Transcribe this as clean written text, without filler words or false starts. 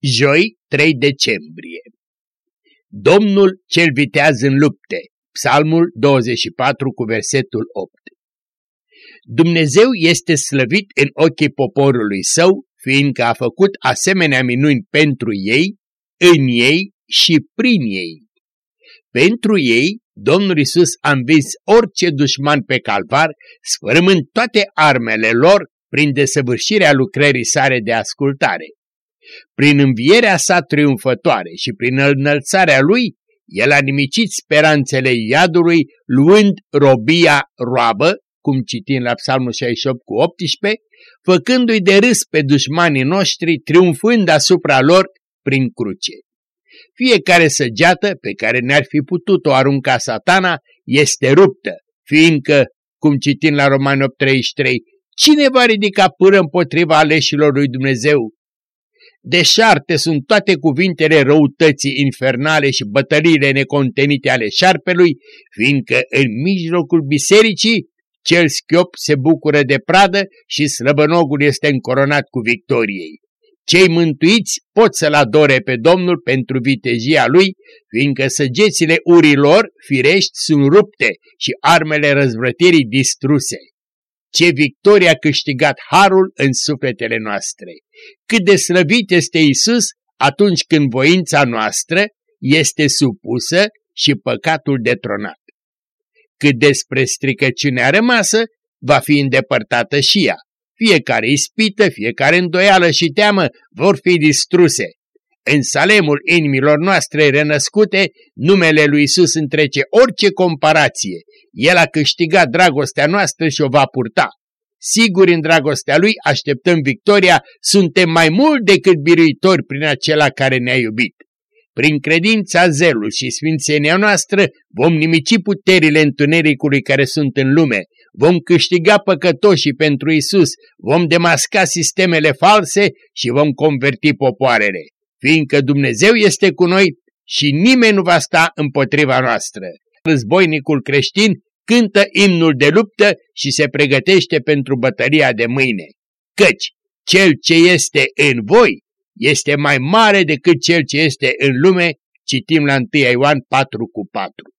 Joi, 3 decembrie. Domnul cel viteaz în lupte. Psalmul 24 cu versetul 8. Dumnezeu este slăvit în ochii poporului său, fiindcă a făcut asemenea minuni pentru ei, în ei și prin ei. Pentru ei, Domnul Iisus a învins orice dușman pe calvar, sfărâmând toate armele lor prin desăvârșirea lucrării sale de ascultare. Prin învierea sa triumfătoare și prin înălțarea lui, el a nimicit speranțele iadului, luând robia roabă, cum citim la Psalmul 68 cu 18, făcându-i de râs pe dușmanii noștri, triumfând asupra lor prin cruce. Fiecare săgeată pe care ne-ar fi putut-o arunca Satana este ruptă, fiindcă, cum citim la Romani 8:33, cine va ridica pâră împotriva aleșilor lui Dumnezeu? Deșarte sunt toate cuvintele răutății infernale și bătăliile necontenite ale șarpelui, fiindcă în mijlocul bisericii cel schiop se bucură de pradă și slăbănogul este încoronat cu victoriei. Cei mântuiți pot să-L adore pe Domnul pentru vitejia Lui, fiindcă săgețile urilor firești sunt rupte și armele răzvrătirii distruse. Ce victorie a câștigat harul în sufletele noastre! Cât de slăvit este Iisus atunci când voința noastră este supusă și păcatul detronat. Cât despre stricăciunea rămasă, va fi îndepărtată și ea. Fiecare ispită, fiecare îndoială și teamă vor fi distruse. În salemul inimilor noastre renăscute, numele lui Iisus întrece orice comparație. El a câștigat dragostea noastră și o va purta. Siguri în dragostea Lui așteptăm victoria, suntem mai mult decât biruitori prin acela care ne-a iubit. Prin credința, zelul și sfințenia noastră vom nimici puterile întunericului care sunt în lume, vom câștiga păcătoșii pentru Iisus, vom demasca sistemele false și vom converti popoarele, fiindcă Dumnezeu este cu noi și nimeni nu va sta împotriva noastră. Războinicul creștin cântă imnul de luptă și se pregătește pentru bătălia de mâine, căci cel ce este în voi este mai mare decât cel ce este în lume, citim la 1 Ioan 4:4.